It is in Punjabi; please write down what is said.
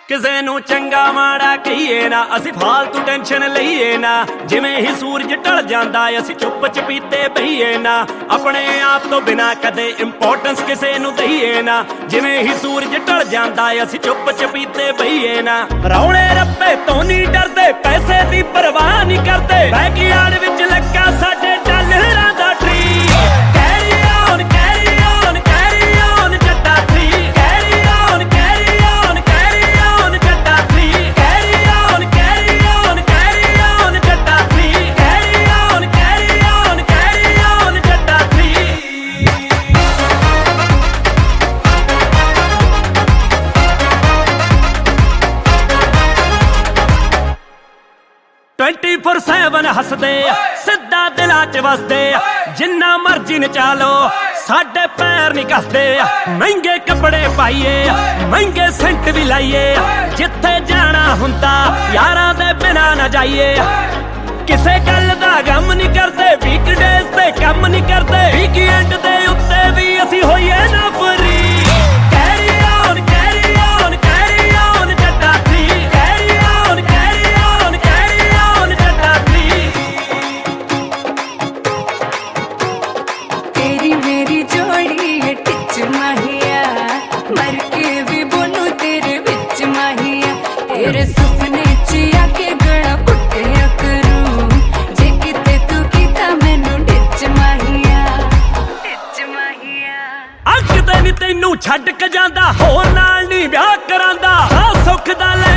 ਕਿਸੇ ਨੂੰ ਚੰਗਾ ਮਾੜਾ ਕਹੀਏ ਨਾ, ਅਸੀਂ ਫਾਲਤੂ ਟੈਨਸ਼ਨ ਲਈਏ ਨਾ। ਜਿਵੇਂ ਹੀ ਸੂਰਜ ਢਲ ਜਾਂਦਾ ਅਸੀਂ ਚੁੱਪ ਚਪੀਤੇ ਬਹੀਏ ਨਾ। ਆਪਣੇ ਆਪ ਤੋਂ ਬਿਨਾਂ ਕਦੇ ਇੰਪੋਰਟੈਂਸ ਕਿਸੇ ਨੂੰ ਦਈਏ ਨਾ। ਜਿਵੇਂ ਹੀ ਸੂਰਜ ਢਲ ਜਾਂਦਾ ਅਸੀਂ ਚੁੱਪ ਚਪੀਤੇ ਬਹੀਏ ਨਾ। ਰੌਲੇ ਰੱਪੇ ਤੋਂ ਨਹੀਂ ਡਰਦੇ, ਪੈਸੇ ਦੀ ਪਰਵਾਹ ਨਹੀਂ ਕਰਦੇ। ਬੈਕਯਾਰਡ ਵਿੱਚ ਲੱਗਾ ਸਾਡੇ ਡਾਲਰਾਂ ਦਾ ਟਰੀ। ਹੱਸਦੇ ਸਿੱਧਾ ਦਿਲਾਂ 'ਚ ਵਸਦੇ, ਜਿੰਨਾ ਮਰਜ਼ੀ ਨਚਾ ਲੋ ਸਾਡੇ ਪੈਰ ਨਹੀਂ ਕੱਸਦੇ। ਮਹਿੰਗੇ ਕੱਪੜੇ ਪਾਈਏ, ਮਹਿੰਗੇ ਸੈਂਟ ਵੀ ਲਾਈਏ, ਜਿੱਥੇ ਜਾਣਾ ਹੁੰਦਾ ਯਾਰਾਂ ਦੇ ਬਿਨਾਂ ਨਾ ਜਾਈਏ। ਕਿਸੇ ਗੱਲ ਦਾ ਗਮ ਨਹੀਂ ਕਰਦੇ, ਵੀਕਡੇਜ਼ ਤੇ ਕੰਮ ਨਹੀਂ ਕਰਦੇ। ਵੀਕਐਂਡ ਦੇ ਉੱਤੇ ਵੀ ਅਸੀਂ ਹੋਈਏ ਨਾ ਫਰੀ। तेरे सुपने च आके गड़ा कुटिया करूं, जे किते तू कीता मैनू डिच माहिया। अग ते नी तैनू छड्ड के जांदा, होर नाल नी ब्याह करांदा। सुख दा